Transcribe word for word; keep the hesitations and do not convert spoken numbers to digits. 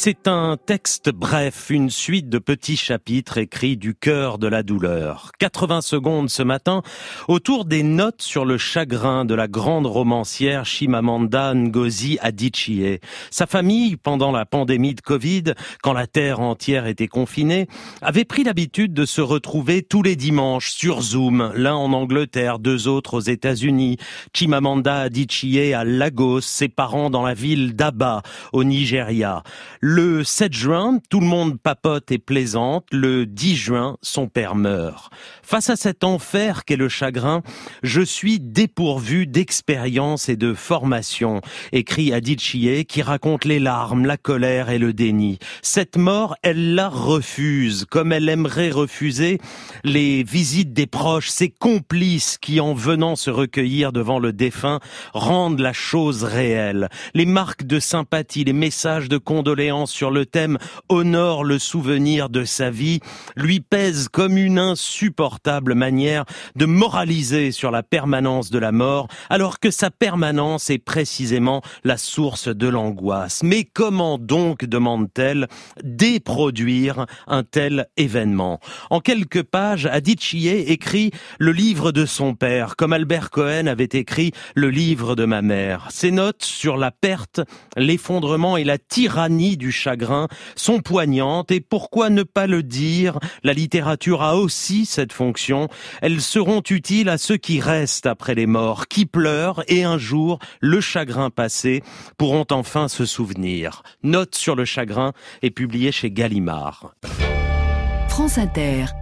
C'est un texte bref, une suite de petits chapitres écrits du cœur de la douleur. quatre-vingts secondes ce matin, autour des notes sur le chagrin de la grande romancière Chimamanda Ngozi Adichie. Sa famille, pendant la pandémie de Covid, quand la terre entière était confinée, avait pris l'habitude de se retrouver tous les dimanches sur Zoom, l'un en Angleterre, deux autres aux États-Unis. Chimamanda Adichie à Lagos, ses parents dans la ville d'Aba, au Nigeria. Le sept juin, tout le monde papote et plaisante. Le dix juin, son père meurt. Face à cet enfer qu'est le chagrin, je suis dépourvu d'expérience et de formation, écrit Adichie, qui raconte les larmes, la colère et le déni. Cette mort, elle la refuse, comme elle aimerait refuser les visites des proches, ses complices qui, en venant se recueillir devant le défunt, rendent la chose réelle. Les marques de sympathie, les messages de condoléances sur le thème « Honore le souvenir de sa vie » lui pèsent comme une insupportable manière de moraliser sur la permanence de la mort, alors que sa permanence est précisément la source de l'angoisse. Mais comment donc, demande-t-elle, déproduire un tel événement? En quelques pages, Adichie écrit le livre de son père, comme Albert Cohen avait écrit le livre de ma mère. Ses notes sur la perte, l'effondrement et la tyrannie du chagrin sont poignantes, et pourquoi ne pas le dire? La littérature a aussi cette fonction. Elles seront utiles à ceux qui restent après les morts, qui pleurent et un jour, le chagrin passé, pourront enfin se souvenir. Note sur le chagrin est publiée chez Gallimard. France Inter.